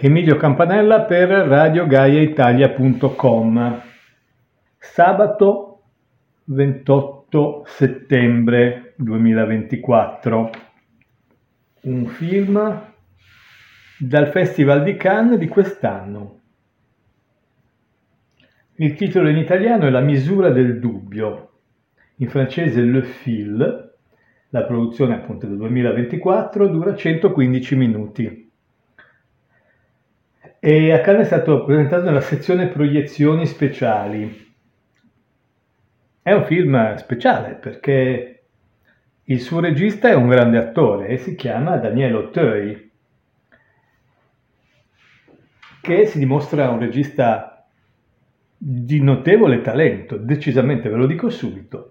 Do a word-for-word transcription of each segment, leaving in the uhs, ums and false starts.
Emilio Campanella per radio gaia italia punto com. Sabato ventotto settembre duemilaventiquattro. Un film dal Festival di Cannes di quest'anno. Il titolo in italiano è La misura del dubbio, in francese Le Fil. La produzione appunto del duemilaventiquattro dura centoquindici minuti. E a Cannes è stato presentato nella sezione proiezioni speciali. È un film speciale perché il suo regista è un grande attore e si chiama Daniel Auteuil, che si dimostra un regista di notevole talento, decisamente, ve lo dico subito.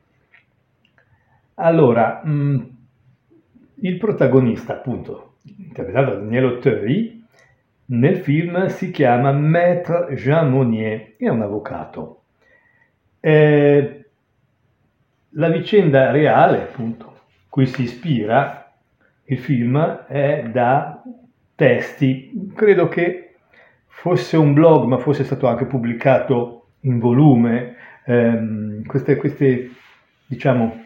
Allora, mh, il protagonista, appunto, interpretato da Daniel Auteuil, nel film si chiama Maître Jean Monnier, è un avvocato. Eh, la vicenda reale, appunto, cui si ispira il film è da testi, credo che fosse un blog, ma fosse stato anche pubblicato in volume, ehm, queste, queste, diciamo,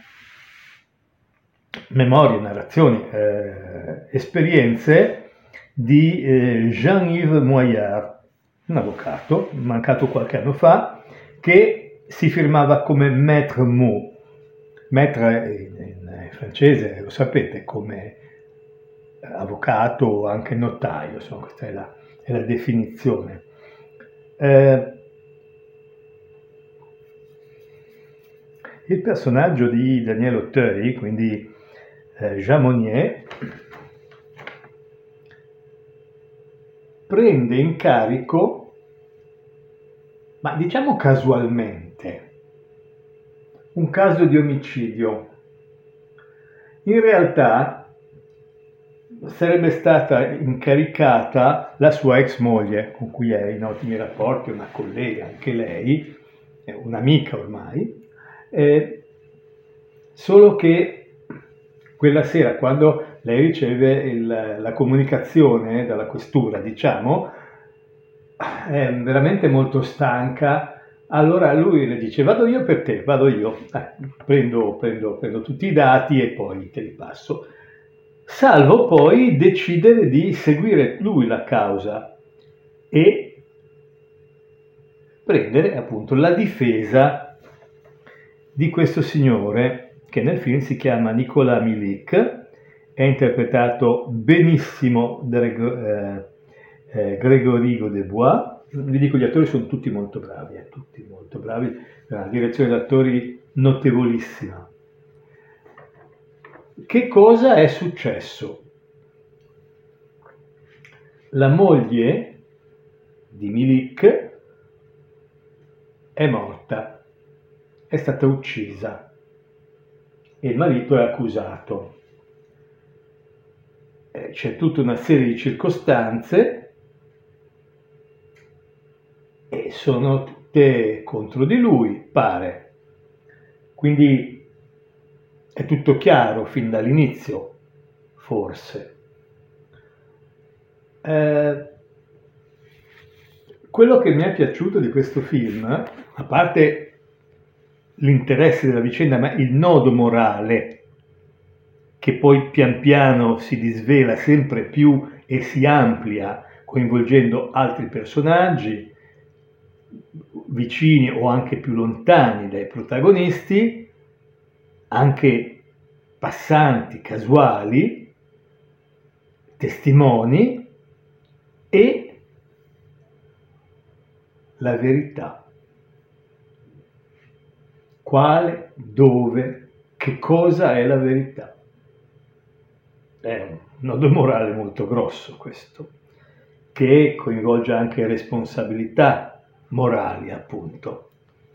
memorie, narrazioni, eh, esperienze di eh, Jean-Yves Moyard, un avvocato, mancato qualche anno fa, che si firmava come Maître Mo. Maître in, in francese, lo sapete, come avvocato o anche notaio, insomma, questa è la, è la definizione. Eh, il personaggio di Daniel Auteuil, quindi eh, Jean Monnier, prende in carico, ma diciamo casualmente, un caso di omicidio. In realtà sarebbe stata incaricata la sua ex moglie, con cui è in ottimi rapporti, una collega anche lei, un'amica ormai, eh, solo che quella sera, quando lei riceve il, la comunicazione dalla questura, diciamo, è veramente molto stanca. Allora lui le dice: vado io per te, vado io, eh, prendo, prendo, prendo tutti i dati e poi te li passo. Salvo poi decidere di seguire lui la causa e prendere appunto la difesa di questo signore, che nel film si chiama Nicolas Milik, è interpretato benissimo da eh, eh, Grégory Godebois. Vi dico, gli attori sono tutti molto bravi, eh, tutti molto bravi, una direzione d'attori notevolissima. Che cosa è successo? La moglie di Milik è morta, è stata uccisa e il marito è accusato. Eh, c'è tutta una serie di circostanze e sono tutte contro di lui, pare. Quindi è tutto chiaro fin dall'inizio, forse. Eh, quello che mi è piaciuto di questo film, a parte l'interesse della vicenda, ma il nodo morale, che poi pian piano si disvela sempre più e si amplia, coinvolgendo altri personaggi, vicini o anche più lontani dai protagonisti, anche passanti, casuali, testimoni, e la verità. Quale, dove, che cosa è la verità? È un nodo morale molto grosso questo, che coinvolge anche responsabilità morali, appunto.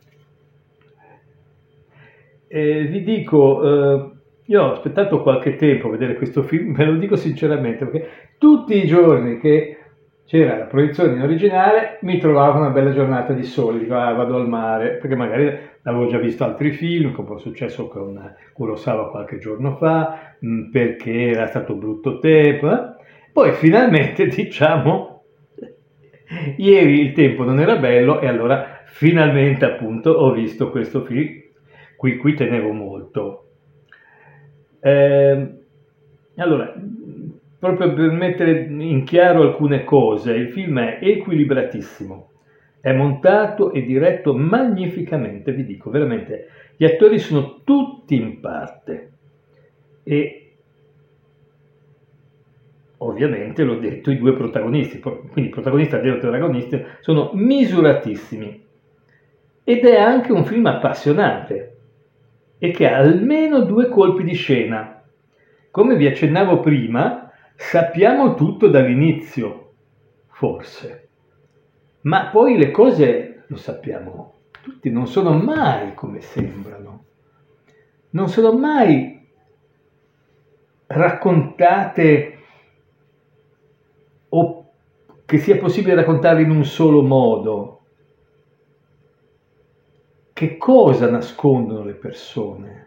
E vi dico, eh, io ho aspettato qualche tempo a vedere questo film, ve lo dico sinceramente, perché tutti i giorni che c'era la proiezione in originale mi trovavo una bella giornata di sole, dico ah, vado al mare, perché magari avevo già visto altri film, come è successo con Kurosawa qualche giorno fa, perché era stato brutto tempo, eh? Poi finalmente, diciamo, Ieri il tempo non era bello e allora finalmente appunto ho visto questo film, cui, cui tenevo molto. Eh, allora, proprio per mettere in chiaro alcune cose, il film è equilibratissimo, è montato e diretto magnificamente, vi dico, veramente, gli attori sono tutti in parte e ovviamente l'ho detto, i due protagonisti, quindi il protagonista e il protagonista sono misuratissimi ed è anche un film appassionante e che ha almeno due colpi di scena. Come vi accennavo prima, sappiamo tutto dall'inizio, forse, ma poi le cose, lo sappiamo tutti, non sono mai come sembrano, non sono mai raccontate o che sia possibile raccontarle in un solo modo. Che cosa nascondono le persone?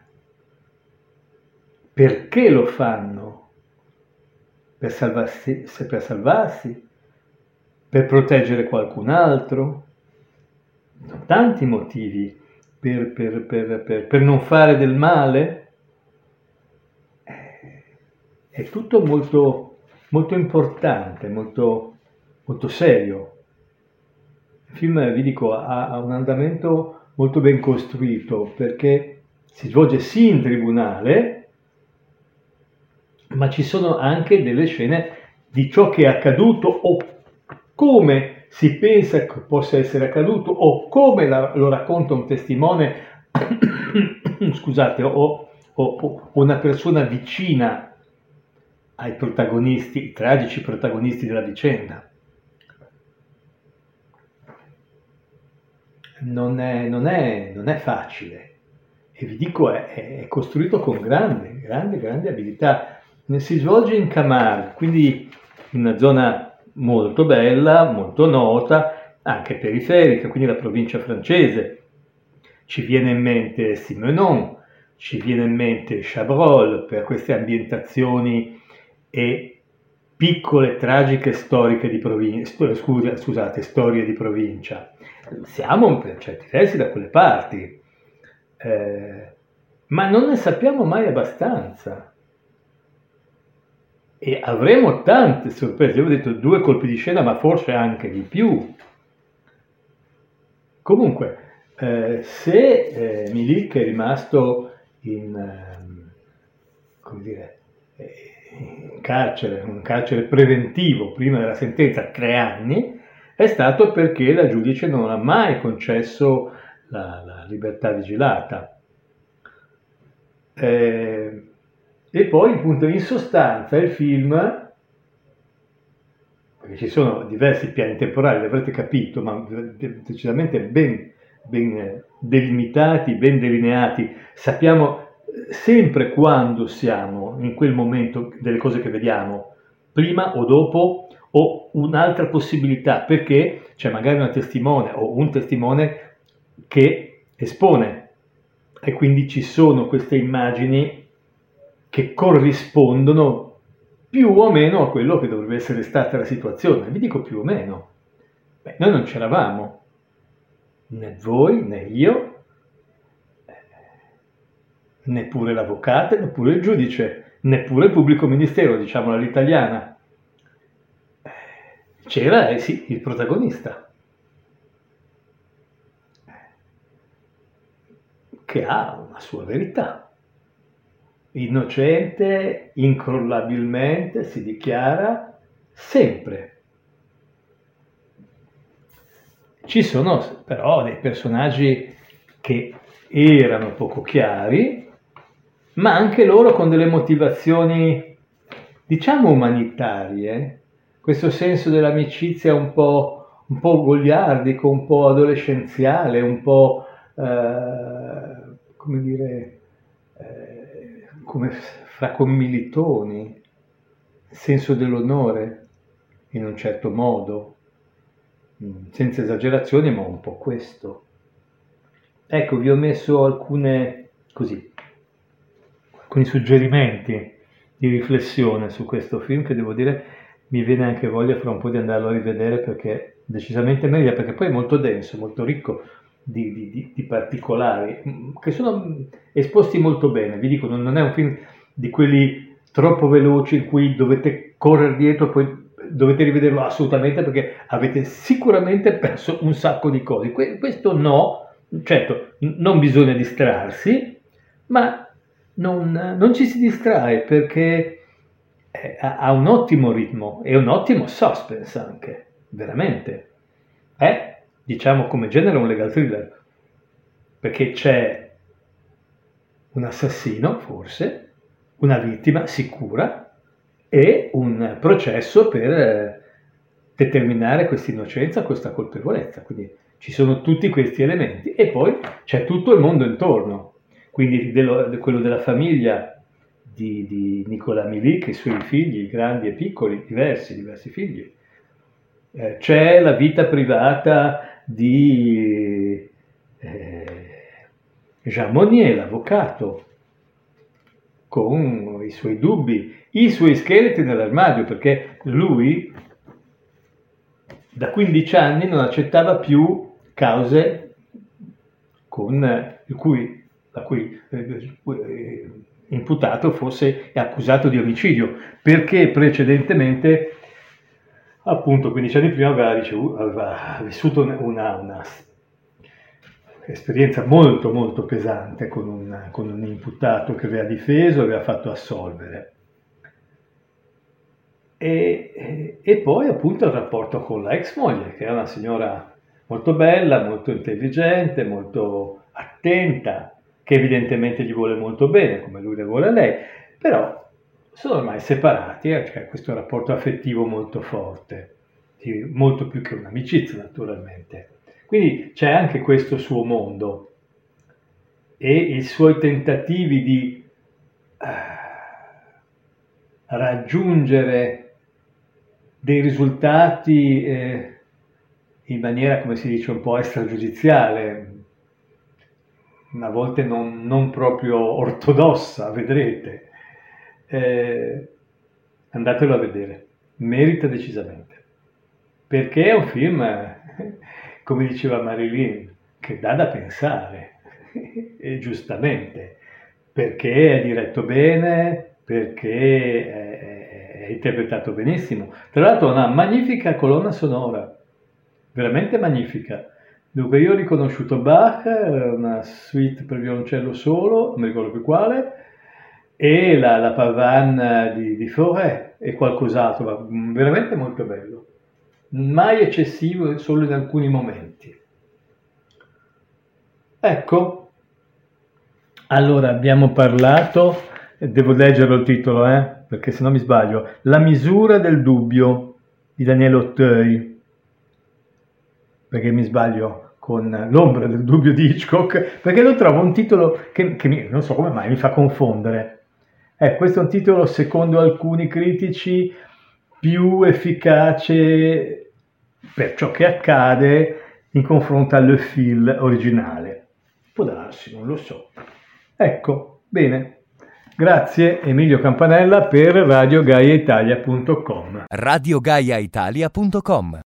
Perché lo fanno? Per salvarsi, per salvarsi? Per proteggere qualcun altro? Sono tanti motivi per, per, per, per, per non fare del male. È tutto molto, molto importante, molto, molto serio. Il film, vi dico, ha, ha un andamento molto ben costruito perché si svolge sì in tribunale, ma ci sono anche delle scene di ciò che è accaduto o come si pensa che possa essere accaduto o come la, lo racconta un testimone, scusate, o, o, o una persona vicina ai protagonisti, i tragici protagonisti della vicenda. Non è, non è, non è facile e vi dico è, è costruito con grande, grande, grande abilità. Si svolge in Camargue, quindi in una zona molto bella, molto nota, anche periferica, quindi la provincia francese. Ci viene in mente Simenon, ci viene in mente Chabrol per queste ambientazioni e piccole tragiche storiche di provincia, scusa, scusate, storie di provincia. Siamo per certi versi da quelle parti, eh, ma non ne sappiamo mai abbastanza. E avremo tante sorprese. Io ho detto due colpi di scena, ma forse anche di più. Comunque, eh, se eh, Milik è rimasto in, eh, come dire, in carcere, un carcere preventivo prima della sentenza, tre anni, è stato perché la giudice non ha mai concesso la, la libertà vigilata. Eh, e poi, appunto, in sostanza il film, perché ci sono diversi piani temporali, l'avrete capito, ma decisamente ben, ben delimitati, ben delineati, sappiamo sempre quando siamo in quel momento delle cose che vediamo, prima o dopo, o un'altra possibilità, perché c'è magari una testimone o un testimone che espone e quindi ci sono queste immagini che corrispondono più o meno a quello che dovrebbe essere stata la situazione. Vi dico più o meno. Beh, noi non c'eravamo, né voi, né io, neppure l'avvocato, neppure il giudice, neppure il pubblico ministero, diciamo all'italiana. C'era, eh sì, il protagonista, che ha una sua verità. Innocente, incrollabilmente, si dichiara sempre. Ci sono però dei personaggi che erano poco chiari, ma anche loro con delle motivazioni, diciamo, umanitarie. Questo senso dell'amicizia un po', un po' goliardico, un po' adolescenziale, un po', eh, come dire, eh, come fra commilitoni, senso dell'onore, in un certo modo, senza esagerazioni, ma un po' questo. Ecco, vi ho messo alcune, così, alcuni suggerimenti di riflessione su questo film che devo dire mi viene anche voglia fra un po' di andarlo a rivedere, perché decisamente merita, perché poi è molto denso, molto ricco di, di- di- di particolari, mm, che sono esposti molto bene. Vi dico, non, non è un film di quelli troppo veloci in cui dovete correre dietro, poi dovete rivederlo assolutamente perché avete sicuramente perso un sacco di cose. Que- questo no, certo, n- non bisogna distrarsi, ma non, non ci si distrae perché eh, ha, ha un ottimo ritmo e un ottimo suspense anche, veramente. È, diciamo, come genere un legal thriller, perché c'è un assassino, forse, una vittima sicura e un processo per eh, determinare questa innocenza, questa colpevolezza. Quindi ci sono tutti questi elementi e poi c'è tutto il mondo intorno, quindi dello, de quello della famiglia di, di Nicola Milik, i suoi figli, grandi e piccoli, diversi, diversi figli. Eh, c'è la vita privata di eh, Jean Monnier, l'avvocato, con i suoi dubbi, i suoi scheletri nell'armadio, perché lui da quindici anni non accettava più cause con il cui, la cui eh, imputato fosse accusato di omicidio, perché precedentemente, appunto quindici anni prima, aveva, ricevuto, aveva vissuto una, una esperienza molto molto pesante con un, con un imputato che aveva difeso e aveva fatto assolvere. E, e poi appunto il rapporto con la ex moglie, che è una signora molto bella, molto intelligente, molto attenta, che evidentemente gli vuole molto bene, come lui le vuole a lei, però sono ormai separati, eh, c'è questo rapporto affettivo molto forte, molto più che un'amicizia naturalmente. Quindi c'è anche questo suo mondo e i suoi tentativi di eh, raggiungere dei risultati eh, in maniera, come si dice, un po' extragiudiziale, a volte non, non proprio ortodossa, vedrete. Eh, andatelo a vedere, merita decisamente, perché è un film, eh, come diceva Marilyn, che dà da pensare, e giustamente, perché è diretto bene, perché è, è interpretato benissimo. Tra l'altro ha una magnifica colonna sonora, veramente magnifica. Dunque io ho riconosciuto Bach, una suite per violoncello solo, non mi ricordo più quale, e la, la Pavane di, di Fauré e qualcos'altro, ma veramente molto bello. Mai eccessivo, solo in alcuni momenti. Ecco, allora abbiamo parlato, devo leggerlo il titolo, eh, perché sennò mi sbaglio, La misura del dubbio di Daniel Auteuil, perché mi sbaglio con L'ombra del dubbio di Hitchcock, perché lo trovo un titolo che, che mi, non so come mai mi fa confondere. Eh, questo è un titolo, secondo alcuni critici, più efficace per ciò che accade in confronto al Le Fil originale. Può darsi, non lo so. Ecco, bene. Grazie Emilio Campanella per radio gaia italia punto com. radio gaia italia punto com